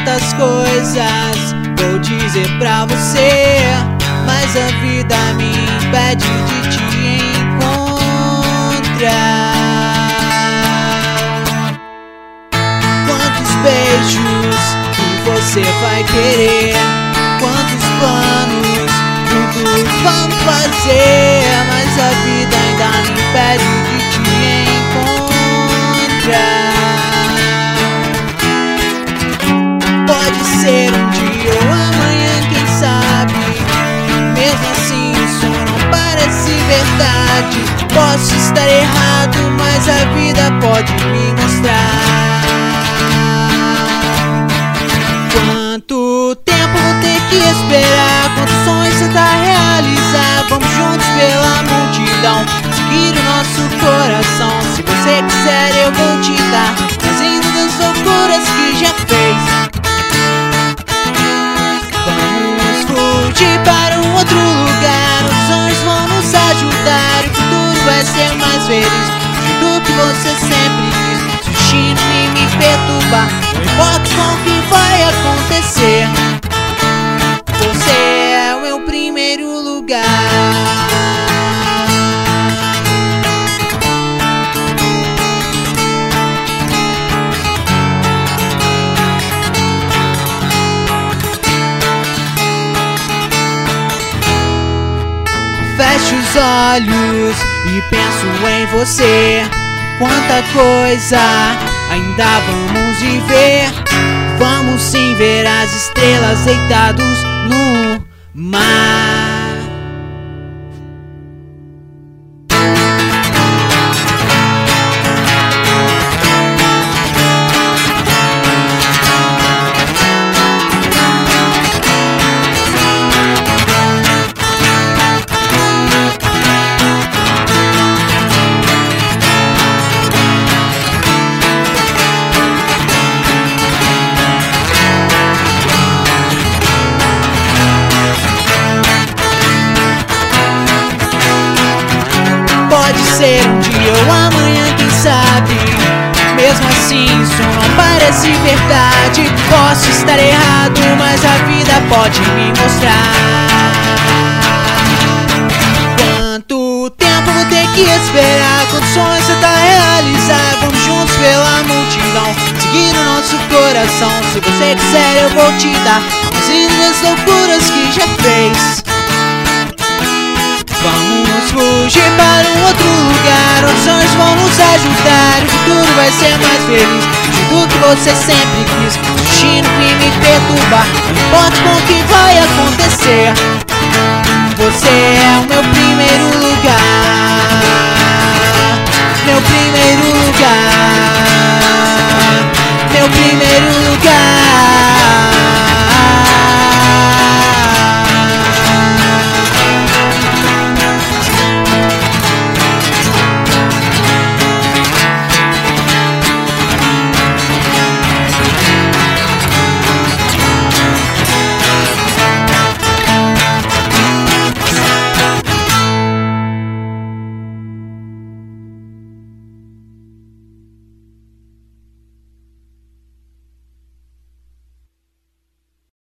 tantas coisas vou dizer pra você, mas a vida me impede de te encontrar. Quantos beijos que você vai querer, quantos planos, tudo vamos fazer, mas a vida ainda me impede de te encontrar. Pode ser um dia ou amanhã, quem sabe, mesmo assim o sonho não parece verdade. Posso estar errado, mas a vida pode me mostrar. Quanto tempo vou ter que esperar, quantos sonhos tentar realizar. Vamos juntos pela multidão, seguir o nosso coração. Se você quiser eu vou te dar, fazendo das loucuras que já fez. Vamos fugir para um outro lugar, os sonhos vão nos ajudar, o futuro vai ser mais feliz do que você sempre quis. Se o destino me perturbar, não importa com o que vai acontecer, você é o meu primeiro lugar. Fecho os olhos e penso em você. Quanta coisa ainda vamos viver. Vamos sim ver as estrelas deitados no mar. Pode ser um dia ou amanhã, quem sabe, mesmo assim isso não parece verdade. Posso estar errado, mas a vida pode me mostrar. Quanto tempo vou ter que esperar, quantos sonhos tentar realizar. Vamos juntos pela multidão, seguir o nosso coração. Se você quiser eu vou te dar, fazendo as loucuras que já fez. Vamos fugir para um outro lugar, os sonhos vão nos ajudar, o futuro vai ser mais feliz do que você sempre quis. O destino que me perturbar, não importa com o que vai acontecer, você